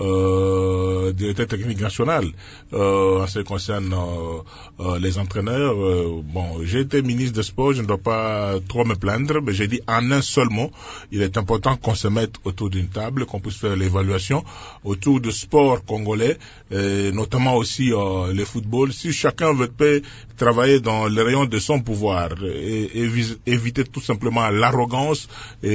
euh, directeur technique national euh, en ce qui concerne euh, euh, les entraîneurs. Euh, bon, j'ai été ministre des Sports, je ne dois pas trop me plaindre, mais j'ai dit en un seul mot, il est important qu'on se mette autour d'une table, qu'on puisse faire l'évaluation autour du sport congolais, et notamment aussi euh, le football. Si chacun veut travailler dans les rayons de son pouvoir et, et éviter tout simplement l'arrogance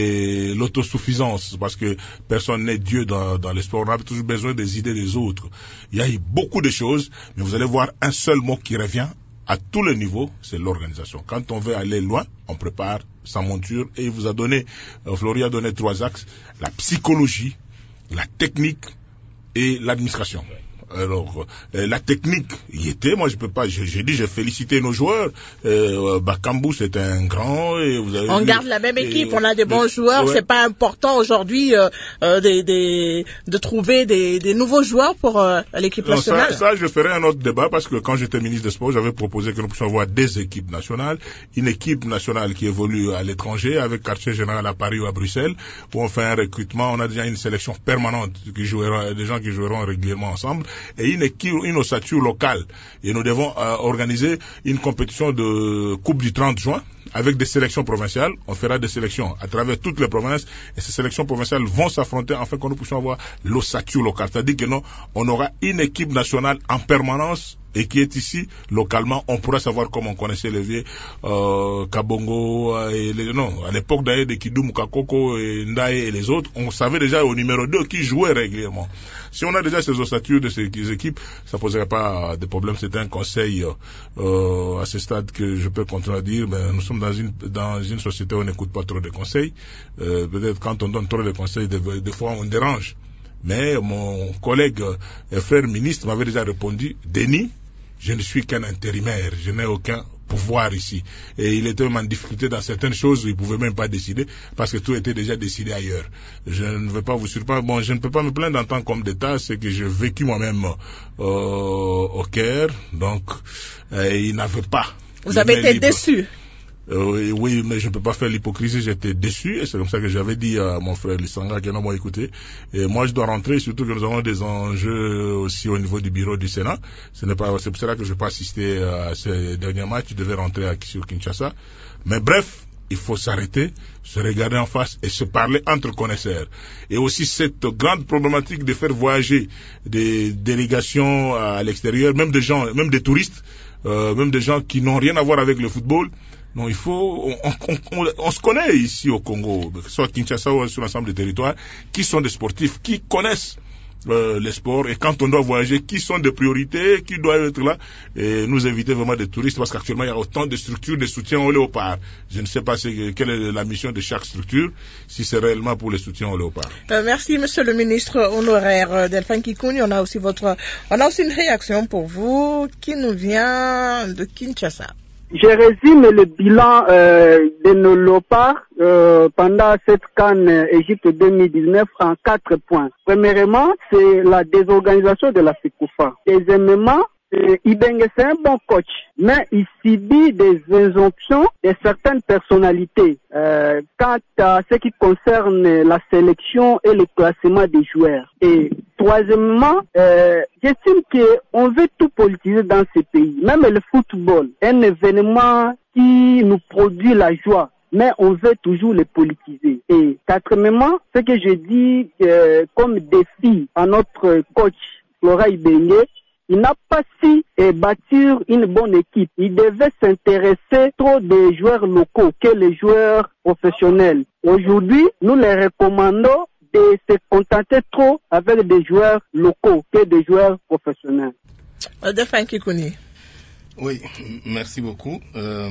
et l'autosuffisance, parce que personne n'est Dieu dans, dans le sport. On a toujours besoin des idées des autres. Il y a eu beaucoup de choses, mais vous allez voir un seul mot qui revient à tous les niveaux, c'est l'organisation. Quand on veut aller loin, on prépare sa monture, et il vous a donné, euh, Flori a donné trois axes: la psychologie, la technique et l'administration. Alors, euh, la technique y était, moi je peux pas, j'ai dit, j'ai félicité nos joueurs, euh, Bakambu c'est un grand, et vous avez on vu, garde la même équipe, et, on a des bons de, joueurs, ouais. C'est pas important aujourd'hui euh, euh, des, des, de trouver des, des nouveaux joueurs pour euh, l'équipe non, nationale. Ça, ça, je ferai un autre débat, parce que quand j'étais ministre des Sports, j'avais proposé que nous puissions avoir des équipes nationales, une équipe nationale qui évolue à l'étranger, avec quartier général à Paris ou à Bruxelles, où on fait un recrutement, on a déjà une sélection permanente, qui jouera, des gens qui joueront régulièrement ensemble, et une équipe, une ossature locale. Et nous devons euh, organiser une compétition de Coupe du trente juin avec des sélections provinciales. On fera des sélections à travers toutes les provinces, et ces sélections provinciales vont s'affronter afin que nous puissions avoir l'ossature locale. C'est-à-dire que non, on aura une équipe nationale en permanence et qui est ici localement. On pourra savoir comment on connaissait les vieux euh, Kabongo et les, non, à l'époque d'ailleurs de Kidou Mukakoko et Ndaye et les autres, on savait déjà au numéro deux qui jouait régulièrement. Si on a déjà ces ossatures de ces équipes, ça poserait pas de problème. C'est un conseil euh, à ce stade que je peux continuer à dire, mais nous sommes dans une dans une société où on n'écoute pas trop de conseils. Euh, peut-être quand on donne trop de conseils, des, des fois on dérange. Mais mon collègue et frère ministre m'avait déjà répondu: Denis, je ne suis qu'un intérimaire, je n'ai aucun pouvoir ici. Et il était même en difficulté dans certaines choses où il ne pouvait même pas décider, parce que tout était déjà décidé ailleurs. Je ne vais pas vous surprendre, bon, je ne peux pas me plaindre en tant qu'homme d'État, c'est que j'ai vécu moi-même euh, au Caire, donc euh, il n'avait pas. Vous avez été libre. Déçu? Euh, oui, mais je ne peux pas faire l'hypocrisie, j'étais déçu, et c'est comme ça que j'avais dit à mon frère Lissanga qui n'a pas écouté. Et moi je dois rentrer, surtout que nous avons des enjeux aussi au niveau du bureau du Sénat. Ce n'est pas, c'est pour cela que je n'ai pas assisté à ces derniers matchs, je devais rentrer à, sur Kinshasa. Mais bref, il faut s'arrêter, se regarder en face et se parler entre connaisseurs. Et aussi cette grande problématique de faire voyager des délégations à l'extérieur, même des gens, même des touristes, euh, même des gens qui n'ont rien à voir avec le football. Non, il faut, on, on, on, on se connaît ici au Congo, que ce soit à Kinshasa ou sur l'ensemble des territoires, qui sont des sportifs, qui connaissent euh, les sports, et quand on doit voyager, qui sont des priorités, qui doivent être là, et nous éviter vraiment des touristes, parce qu'actuellement il y a autant de structures de soutien au léopard. Je ne sais pas quelle est la mission de chaque structure, si c'est réellement pour le soutien au léopard. Euh, merci Monsieur le ministre honoraire Delphin Kikouni. On a aussi votre, on a aussi une réaction pour vous qui nous vient de Kinshasa. Je résume le bilan euh, de nos léopards euh, pendant cette CAN Égypte deux mille dix-neuf en quatre points. Premièrement, c'est la désorganisation de la SECOFA. Deuxièmement, euh, Ibenge c'est un bon coach, mais il subit des injonctions de certaines personnalités euh, quant à ce qui concerne la sélection et le classement des joueurs. Et troisièmement, euh, j'estime qu'on veut tout politiser dans ce pays, même le football, un événement qui nous produit la joie, mais on veut toujours les politiser. Et quatrièmement, ce que je dis euh, comme défi à notre coach Flora Ibenge, il n'a pas su eh, bâtir une bonne équipe. Il devait s'intéresser trop des joueurs locaux que les joueurs professionnels. Aujourd'hui, nous les recommandons de se contenter trop avec des joueurs locaux que des joueurs professionnels. Delphin Kikouni. Oui, merci beaucoup. Euh,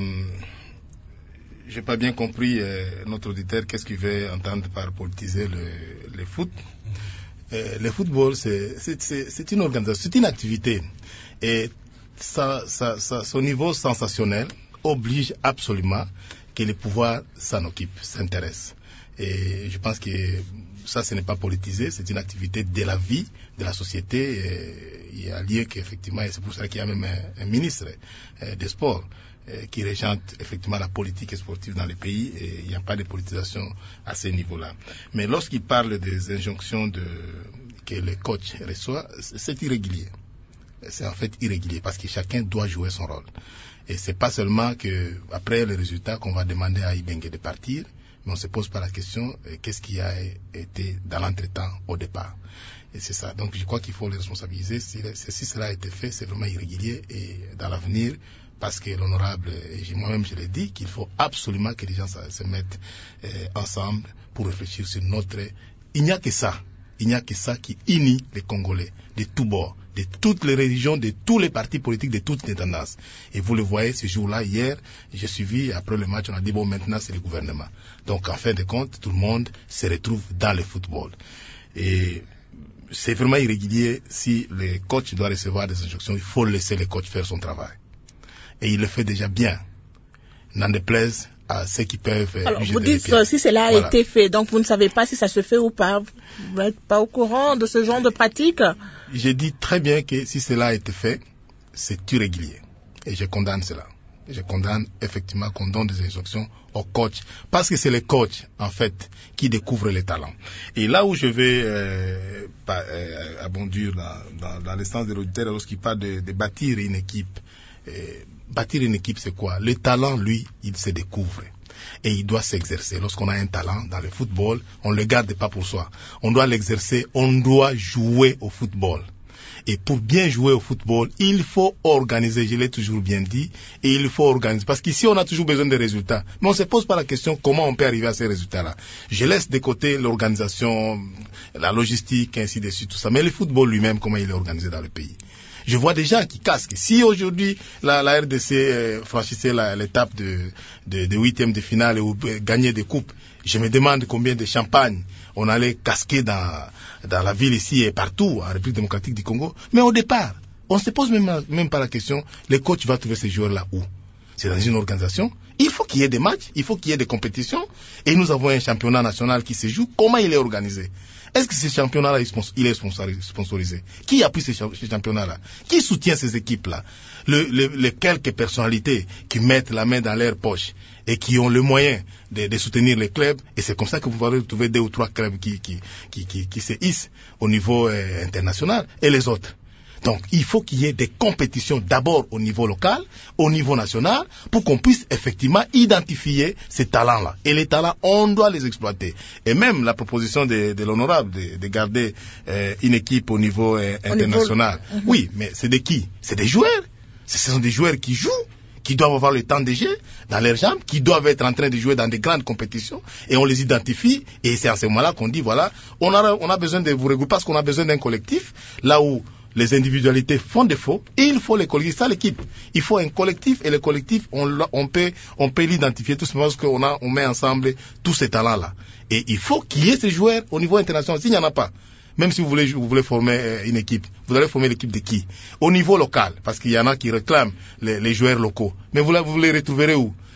Je n'ai pas bien compris euh, notre auditeur, qu'est-ce qu'il veut entendre par politiser le, le foot. Euh, le football, c'est, c'est, c'est, c'est une organisation, c'est une activité. Et ça, ça, ça, son niveau sensationnel oblige absolument que les pouvoirs s'en occupent, s'intéressent. Et je pense que ça, ce n'est pas politisé, c'est une activité de la vie, de la société. Et il y a lieu qu'effectivement, et c'est pour ça qu'il y a même un, un ministre euh, des sports euh, qui régente effectivement la politique sportive dans le pays, et il n'y a pas de politisation à ce niveau-là. Mais lorsqu'il parle des injonctions de, que le coach reçoit, c'est irrégulier. C'est en fait irrégulier parce que chacun doit jouer son rôle. Et c'est pas seulement que après le résultat qu'on va demander à Ibenge de partir, mais on se pose pas la question euh, qu'est-ce qui a été dans l'entretemps au départ. Et c'est ça. Donc je crois qu'il faut les responsabiliser. Si, si cela a été fait, c'est vraiment irrégulier. Et dans l'avenir, parce que l'honorable, et moi-même je l'ai dit, qu'il faut absolument que les gens se, se mettent euh, ensemble pour réfléchir sur notre... Il n'y a que ça. Il n'y a que ça qui unit les Congolais de tous bords, de toutes les religions, de tous les partis politiques, de toutes les tendances. Et vous le voyez, ce jour-là, hier, j'ai suivi, après le match, on a dit, bon, maintenant, c'est le gouvernement. Donc, en fin de compte, tout le monde se retrouve dans le football. Et c'est vraiment irrégulier. Si le coach doit recevoir des instructions, il faut laisser le coach faire son travail. Et il le fait déjà bien. N'en déplaise à ceux qui peuvent... Alors, vous dites euh, si cela a voilà. été fait, donc vous ne savez pas si ça se fait ou pas. Vous n'êtes pas au courant de ce genre de pratique? J'ai dit très bien que si cela a été fait, c'est irrégulier. Et je condamne cela. Je condamne effectivement qu'on donne des instructions au coach. Parce que c'est le coach, en fait, qui découvre les talents. Et là où je vais euh, pas, euh, abondir dans, dans, dans l'essence de l'auditeur, lorsqu'il parle de, de bâtir une équipe, euh, bâtir une équipe, c'est quoi? Le talent, lui, il se découvre. Et il doit s'exercer. Lorsqu'on a un talent dans le football, on ne le garde pas pour soi. On doit l'exercer, on doit jouer au football. Et pour bien jouer au football, il faut organiser, je l'ai toujours bien dit, et il faut organiser. Parce qu'ici, on a toujours besoin de résultats. Mais on ne se pose pas la question comment on peut arriver à ces résultats-là. Je laisse de côté l'organisation, la logistique, ainsi de suite, tout ça. Mais le football lui-même, comment il est organisé dans le pays. Je vois des gens qui casquent. Si aujourd'hui la, la R D C euh, franchissait la, l'étape de, de, de huitième de finale ou euh, gagnait des coupes, je me demande combien de champagne on allait casquer dans, dans la ville ici et partout, en République démocratique du Congo. Mais au départ, on ne se pose même, même pas la question, le coach va trouver ces joueurs-là où? C'est dans une organisation. Il faut qu'il y ait des matchs, il faut qu'il y ait des compétitions. Et nous avons un championnat national qui se joue. Comment il est organisé? Est-ce que ce championnat-là, il est sponsorisé? Qui appuie ce championnat-là? Qui soutient ces équipes-là? le, le, Les quelques personnalités qui mettent la main dans leur poche et qui ont le moyen de, de soutenir les clubs. Et c'est comme ça que vous allez trouver deux ou trois clubs qui, qui, qui, qui, qui se hissent au niveau euh, international. Et les autres? Donc, il faut qu'il y ait des compétitions d'abord au niveau local, au niveau national, pour qu'on puisse effectivement identifier ces talents-là. Et les talents, on doit les exploiter. Et même la proposition de, de l'honorable de, de garder euh, une équipe au niveau euh, international. Au niveau... Oui, mais c'est de qui? C'est des joueurs. Ce sont des joueurs qui jouent, qui doivent avoir le temps de jeu dans leurs jambes, qui doivent être en train de jouer dans des grandes compétitions, et on les identifie, et c'est à ce moment-là qu'on dit, voilà, on a, on a besoin de vous regrouper parce qu'on a besoin d'un collectif, là où les individualités font défaut, et il faut les collectifs, ça l'équipe. Il faut un collectif, et le collectif, on, on peut, on peut l'identifier tout simplement parce qu'on a, on met ensemble tous ces talents-là. Et il faut qu'il y ait ces joueurs au niveau international. S'il n'y en a pas, même si vous voulez, vous voulez former une équipe, vous allez former l'équipe de qui? Au niveau local, parce qu'il y en a qui réclament les, les joueurs locaux. Mais vous, vous les retrouverez où?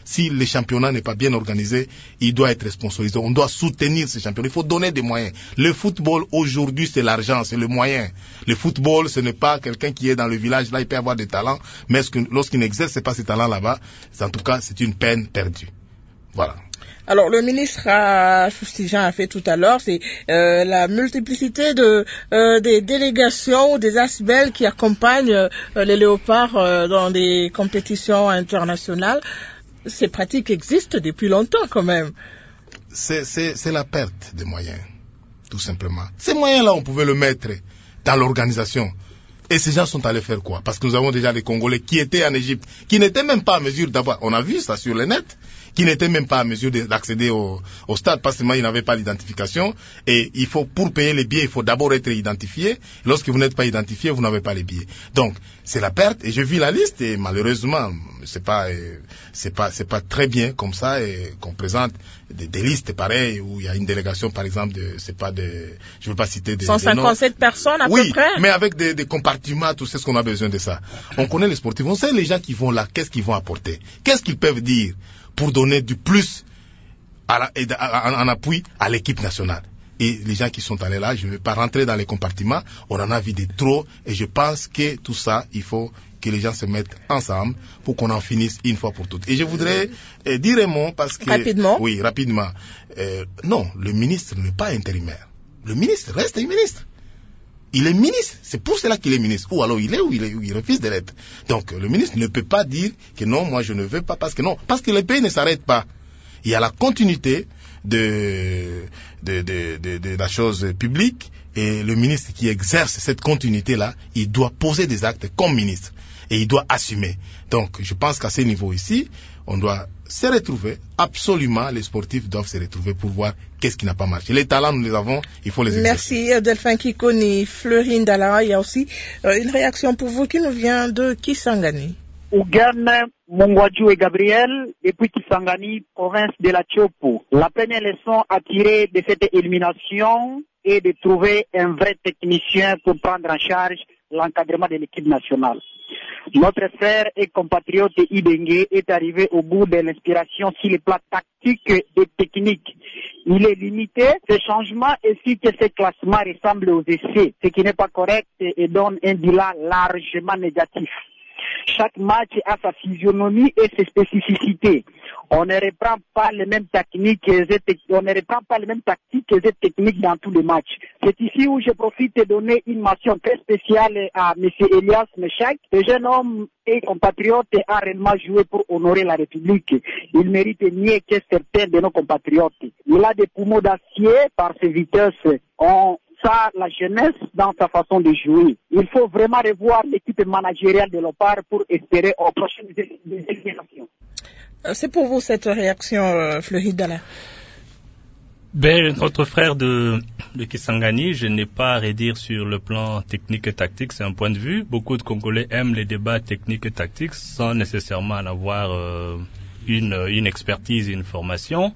Si le championnat n'est pas bien organisé, il doit être sponsorisé. On doit soutenir ce championnat. Il faut donner des moyens. Le football, aujourd'hui, c'est l'argent, c'est le moyen. Le football, ce n'est pas quelqu'un qui est dans le village, là, il peut avoir des talents, mais lorsqu'il n'exerce pas ses talents là-bas, en tout cas, c'est une peine perdue. Voilà. Alors, le ministre a, Jean a fait tout à l'heure, c'est euh, la multiplicité de euh, des délégations ou des asbels qui accompagnent euh, les léopards euh, dans des compétitions internationales. Ces pratiques existent depuis longtemps quand même. C'est, c'est, c'est la perte de moyens, tout simplement. Ces moyens-là, on pouvait le mettre dans l'organisation. Et ces gens sont allés faire quoi? Parce que nous avons déjà des Congolais qui étaient en Égypte, qui n'étaient même pas à mesure d'avoir, on a vu ça sur le net, qui n'étaient même pas à mesure d'accéder au, au stade parce qu'ils n'avaient pas l'identification. Et il faut, pour payer les billets, il faut d'abord être identifié. Lorsque vous n'êtes pas identifié, vous n'avez pas les billets. Donc, c'est la perte. Et je vis la liste et malheureusement, c'est pas, c'est pas, c'est pas très bien comme ça et qu'on présente des, des listes pareilles où il y a une délégation, par exemple, de, c'est pas de, je veux pas citer des, cent cinquante-sept des personnes à oui, peu près. Mais avec des, des compartiments, tout c'est ce qu'on a besoin de ça. On connaît les sportifs, on sait les gens qui vont là, qu'est-ce qu'ils vont apporter, qu'est-ce qu'ils peuvent dire pour donner du plus à la, à, en appui à l'équipe nationale. Et les gens qui sont allés là, je ne vais pas rentrer dans les compartiments, on en a vu des trop, et je pense que tout ça, il faut que les gens se mettent ensemble pour qu'on en finisse une fois pour toutes. Et je voudrais euh, dire un mot parce que... Rapidement. Oui, rapidement. Euh, non, le ministre n'est pas intérimaire. Le ministre reste un ministre. Il est ministre, c'est pour cela qu'il est ministre. Ou alors il est ou il, est, ou il refuse de l'être. Donc le ministre ne peut pas dire que non, moi je ne veux pas parce que non, parce que le pays ne s'arrête pas. Il y a la continuité de, de, de, de, de la chose publique et le ministre qui exerce cette continuité-là, il doit poser des actes comme ministre et il doit assumer. Donc je pense qu'à ce niveau ici, on doit se retrouver, absolument, les sportifs doivent se retrouver pour voir qu'est-ce qui n'a pas marché. Les talents, nous les avons, il faut les exercer. Merci Delphin Kikoni, Fleurine Dalla. Il y a aussi euh, une réaction pour vous qui nous vient de Kisangani. Ougane, Mongwadjou et Gabriel, depuis Kisangani, province de la Tchopo. La première leçon à tirer de cette élimination est de trouver un vrai technicien pour prendre en charge l'encadrement de l'équipe nationale. Notre frère et compatriote Ibengue est arrivé au bout de l'inspiration sur les plans tactiques et techniques. Il est limité. Ce changement ainsi que ce classement ressemblent aux essais, ce qui n'est pas correct et donne un bilan largement négatif. Chaque match a sa physionomie et ses spécificités. On ne reprend pas les mêmes techniques, on ne reprend pas les mêmes tactiques et techniques dans tous les matchs. C'est ici où je profite de donner une mention très spéciale à M. Elias Meshak. Ce jeune homme et compatriote a réellement joué pour honorer la République. Il mérite mieux que certains de nos compatriotes. Il a des poumons d'acier par ses vitesses. On ça, la jeunesse dans sa façon de jouer. Il faut vraiment revoir l'équipe managériale de l'Opar pour espérer aux prochaines éliminations. C'est pour vous cette réaction, euh, Fleurine Dalla. Ben, notre frère de, de Kisangani, je n'ai pas à redire sur le plan technique et tactique, c'est un point de vue. Beaucoup de Congolais aiment les débats techniques et tactiques sans nécessairement en avoir euh, une, une expertise et une formation.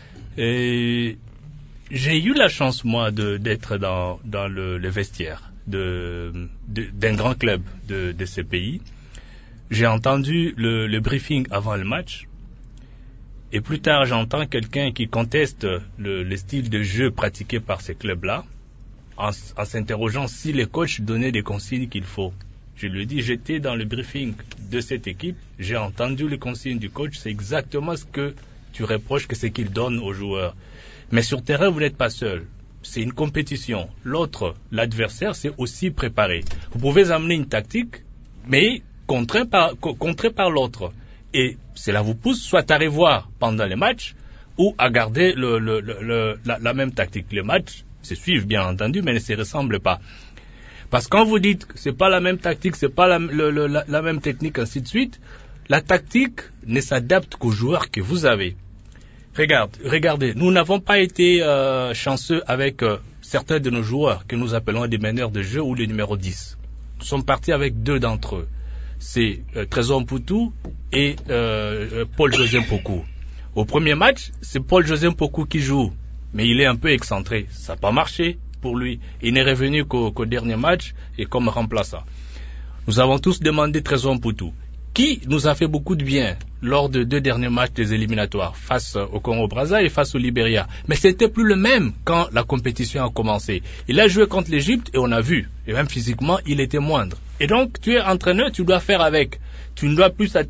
Et j'ai eu la chance, moi, de, d'être dans, dans le, le vestiaire de, de, d'un grand club de, de ce pays. J'ai entendu le, le briefing avant le match. Et plus tard, j'entends quelqu'un qui conteste le, le style de jeu pratiqué par ces clubs-là, en, en s'interrogeant si les coachs donnaient des consignes qu'il faut. Je lui dis, j'étais dans le briefing de cette équipe, j'ai entendu les consignes du coach, c'est exactement ce que tu reproches que c'est qu'il donne aux joueurs. Mais sur terrain, vous n'êtes pas seul. C'est une compétition. L'autre, l'adversaire, c'est aussi préparé. Vous pouvez amener une tactique, mais contraint par, contraint par l'autre. Et cela vous pousse soit à revoir pendant les matchs ou à garder le, le, le, le, la, la même tactique. Les matchs se suivent bien entendu, mais ne se ressemblent pas. Parce que quand vous dites que c'est pas la même tactique, c'est pas la, le, le, la, la même technique, ainsi de suite, la tactique ne s'adapte qu'aux joueurs que vous avez. Regarde, regardez, nous n'avons pas été euh, chanceux avec euh, certains de nos joueurs que nous appelons des meneurs de jeu ou les numéro dix. Nous sommes partis avec deux d'entre eux. C'est euh, Trésor Mputu et euh, Paul-José Mpoku. Au premier match, c'est Paul-José Mpoku qui joue, mais il est un peu excentré. Ça n'a pas marché pour lui. Il n'est revenu qu'au, qu'au dernier match et comme remplaçant. Nous avons tous demandé Trésor Mputu. qui nous a fait beaucoup de bien lors des deux derniers matchs des éliminatoires, face au Congo-Brazza et face au Libéria. Mais c'était plus le même quand la compétition a commencé. Il a joué contre l'Égypte et on a vu, et même physiquement, il était moindre. Et donc, tu es entraîneur, tu dois faire avec. Tu ne dois plus euh,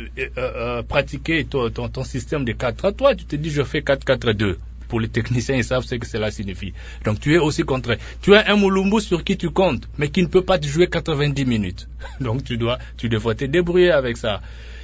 euh, pratiquer ton, ton, ton système de quatre à trois, tu te dis je fais quatre quatre deux. Pour les techniciens, ils savent ce que cela signifie. Donc tu es aussi contre. Tu as un Mulumbu sur qui tu comptes, mais qui ne peut pas te jouer quatre-vingt-dix minutes. Donc tu dois, tu devrais te débrouiller avec ça.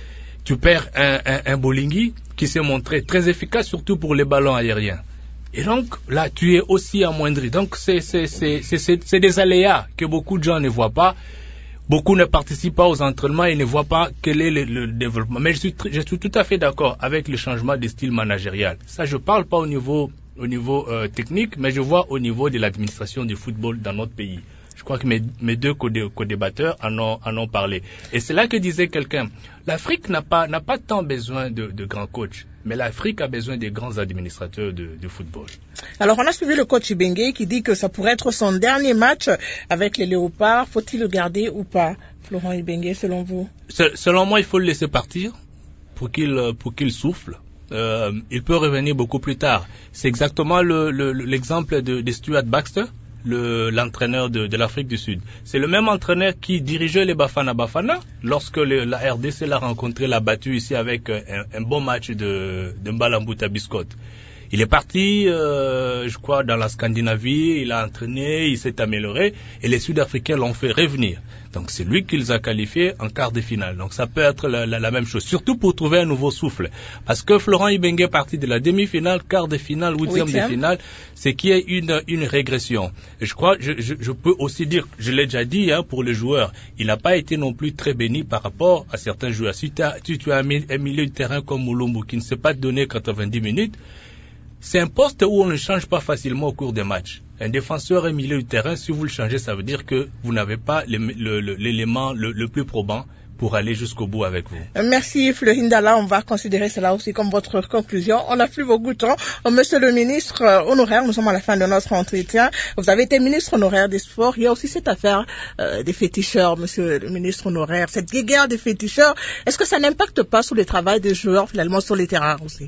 Tu perds un, un, un Bolingui qui s'est montré très efficace, surtout pour les ballons aériens. Et donc là, tu es aussi amoindri. Donc c'est, c'est, c'est, c'est, c'est, c'est des aléas que beaucoup de gens ne voient pas. Beaucoup ne participent pas aux entraînements et ne voient pas quel est le, le développement. Mais je suis, je suis tout à fait d'accord avec le changement de style managérial. Ça, je ne parle pas au niveau, au niveau euh, technique, mais je vois au niveau de l'administration du football dans notre pays. Je crois que mes, mes deux co-débatteurs en ont, en ont parlé. Et c'est là que disait quelqu'un, l'Afrique n'a pas, n'a pas tant besoin de, de grands coachs, mais l'Afrique a besoin des grands administrateurs de, de football. Alors, on a suivi le coach Ibenge qui dit que ça pourrait être son dernier match avec les Léopards. Faut-il le garder ou pas, Florent Ibenge, selon vous? Selon moi, il faut le laisser partir pour qu'il, pour qu'il souffle. Euh, il peut revenir beaucoup plus tard. C'est exactement le, le, l'exemple de, de Stuart Baxter, Le, l'entraîneur de, de l'Afrique du Sud. C'est le même entraîneur qui dirigeait les Bafana Bafana lorsque le, la R D C l'a rencontré, l'a battu ici avec un, un bon match de, de Mbalambuta Biscotte. Il est parti, euh, je crois, dans la Scandinavie, il a entraîné, il s'est amélioré et les Sud-Africains l'ont fait revenir. Donc c'est lui qui les a qualifiés en quart de finale. Donc ça peut être la, la, la même chose, surtout pour trouver un nouveau souffle. Parce que Florent Ibenge est parti de la demi-finale, quart de finale, huitième de finale, c'est qu'il y a une, une régression. Et je crois, je, je, je peux aussi dire, je l'ai déjà dit hein, pour les joueurs, il n'a pas été non plus très béni par rapport à certains joueurs. Si, si tu as un milieu de terrain comme Mulumbu qui ne sait pas te donner quatre-vingt-dix minutes, c'est un poste où on ne change pas facilement au cours des matchs. Un défenseur et milieu de terrain, si vous le changez, ça veut dire que vous n'avez pas le, le, le, l'élément le, le plus probant pour aller jusqu'au bout avec vous. Merci Florindala, on va considérer cela aussi comme votre conclusion. On n'a plus beaucoup de temps. Monsieur le ministre honoraire, nous sommes à la fin de notre entretien. Vous avez été ministre honoraire des Sports. Il y a aussi cette affaire euh, des féticheurs, monsieur le ministre honoraire. Cette guerre des féticheurs, est-ce que ça n'impacte pas sur le travail des joueurs, finalement, sur les terrains aussi?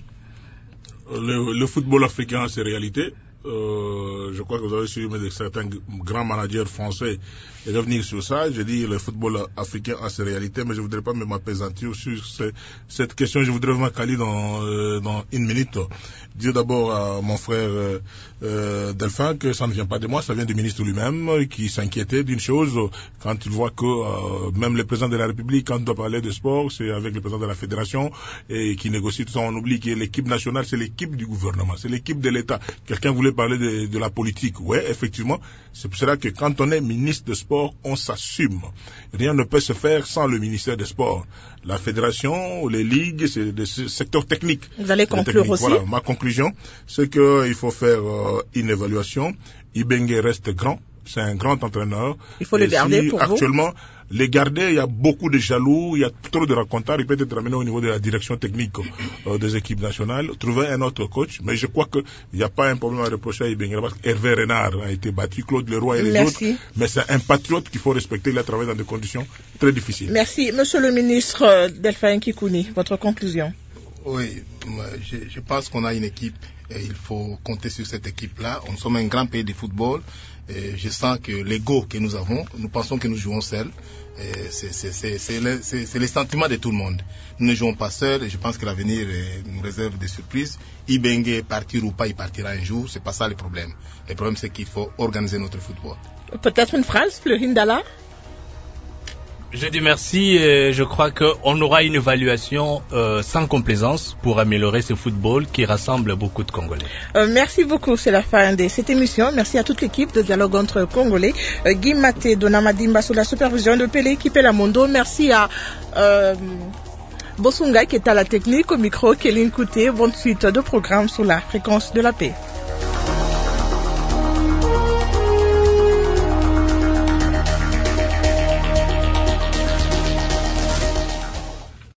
Le, le football africain, c'est réalité. Euh, je crois que vous avez suivi certains grands managers français revenir sur ça. Je dis le football africain a ses réalités, mais je ne voudrais pas me m'appesantir sur ce, cette question. Je voudrais vraiment caler dans, euh, dans une minute. Dire d'abord à mon frère euh, euh, Delphin que ça ne vient pas de moi, ça vient du ministre lui-même qui s'inquiétait d'une chose quand il voit que euh, même le président de la République, quand il doit parler de sport, c'est avec le président de la fédération et qui négocie tout ça. On oublie que l'équipe nationale, c'est l'équipe du gouvernement, c'est l'équipe de l'État. Quelqu'un voulait parler de, de la politique. Oui, effectivement, c'est pour cela que quand on est ministre de sport, on s'assume. Rien ne peut se faire sans le ministère des Sports. La fédération, les ligues, c'est des secteurs techniques. Vous allez conclure aussi. Voilà, ma conclusion, c'est qu'il faut faire euh, une évaluation. Ibenge reste grand, c'est un grand entraîneur. Il faut le garder si pour actuellement, vous. Les garder, il y a beaucoup de jaloux, il y a trop de racontars, il peut être ramené au niveau de la direction technique euh, des équipes nationales, trouver un autre coach, mais je crois qu'il n'y a pas un problème à reprocher à Ibenge, parce qu'Hervé Renard a été battu, Claude Leroy et les Merci. autres, mais c'est un patriote qu'il faut respecter, il a travaillé dans des conditions très difficiles. Merci. Monsieur le ministre Delphin Kikouni, votre conclusion. Oui, je, je pense qu'on a une équipe et il faut compter sur cette équipe-là. Nous sommes un grand pays de football. Et je sens que l'ego que nous avons, nous pensons que nous jouons seuls. C'est le, le sentiment de tout le monde. Nous ne jouons pas seuls et je pense que l'avenir nous réserve des surprises. Ibenge, partir ou pas, il partira un jour. C'est pas ça le problème. Le problème, c'est qu'il faut organiser notre football. Peut-être une phrase, Florindala? Je dis merci et je crois qu'on aura une évaluation euh, sans complaisance pour améliorer ce football qui rassemble beaucoup de Congolais. Euh, merci beaucoup, c'est la fin de cette émission. Merci à toute l'équipe de Dialogue entre Congolais. Euh, Guy Maté, Donamadimba sous la supervision de Pelé Kipelamondo. Merci à euh, Bosunga qui est à la technique, au micro, Kéline Kouté. Bonne suite de programme sur la fréquence de la paix.